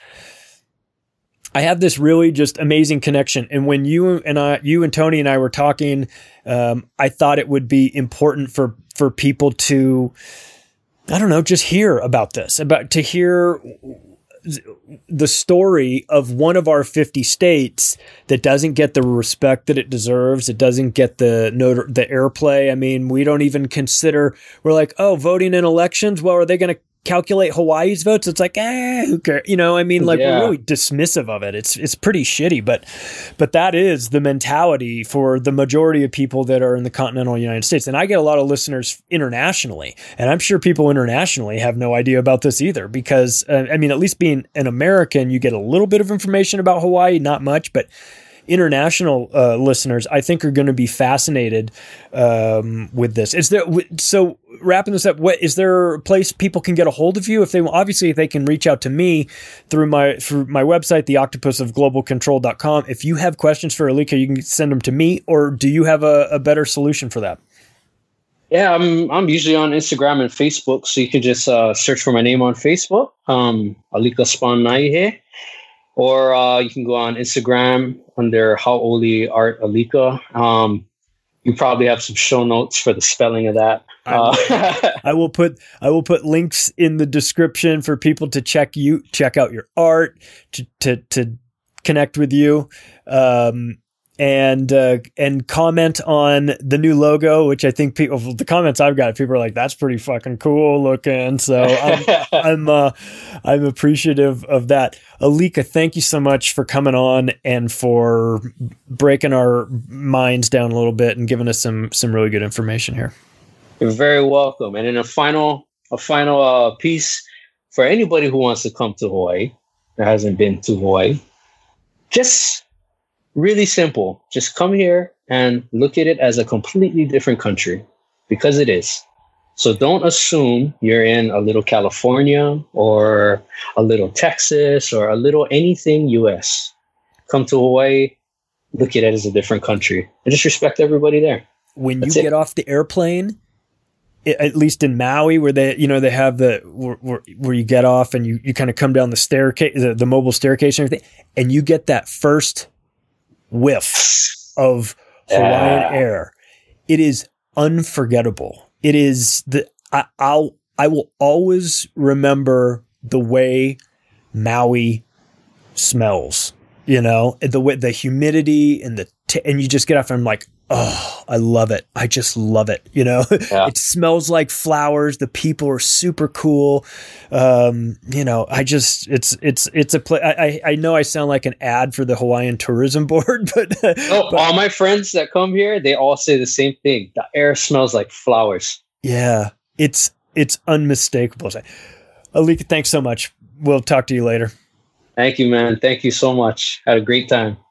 really just amazing connection. And when you and Tony and I were talking, I thought it would be important for people to, I don't know, just hear about this, to hear the story of one of our 50 states that doesn't get the respect that it deserves. It doesn't get the airplay. I mean, we don't even consider, we're like, oh, voting in elections. Well, are they going to calculate Hawaii's votes? It's like, who cares? We're really dismissive of it. It's pretty shitty, but that is the mentality for the majority of people that are in the continental United States. And I get a lot of listeners internationally, and I'm sure people internationally have no idea about this either, because at least being an American, you get a little bit of information about Hawaii, not much, but international listeners, I think, are going to be fascinated with this. So wrapping this up, is there a place people can get a hold of you? If they can reach out to me through my website, theoctopusofglobalcontrol.com. If you have questions for Alika, you can send them to me, or do you have a better solution for that? Yeah, I'm usually on Instagram and Facebook, so you can just search for my name on Facebook, Alika Spanaihe. Or you can go on Instagram under Hau'oli Art Alika. You probably have some show notes for the spelling of that. I will put links in the description for people to check out your art, to connect with you, and comment on the new logo, which I think the comments I've got, people are like, that's pretty fucking cool looking. So I'm appreciative of that. Alika, thank you so much for coming on and for breaking our minds down a little bit and giving us some really good information here. You're very welcome. And in a final piece for anybody who wants to come to Hawaii, that hasn't been to Hawaii, just really simple. Just come here and look at it as a completely different country, because it is. So don't assume you're in a little California or a little Texas or a little anything US. Come to Hawaii, look at it as a different country, and just respect everybody there. When you get off the airplane, at least in Maui, where they have where you get off and you kind of come down the staircase, the mobile staircase and everything, and you get that first whiff of Hawaiian air. It is unforgettable. It is I will always remember the way Maui smells. The humidity and and you just get off and I'm like, oh, I love it. I just love it. It smells like flowers. The people are super cool. It's a place. I know I sound like an ad for the Hawaiian Tourism Board, but all my friends that come here, they all say the same thing. The air smells like flowers. Yeah, it's unmistakable. Alika, thanks so much. We'll talk to you later. Thank you, man. Thank you so much. Had a great time.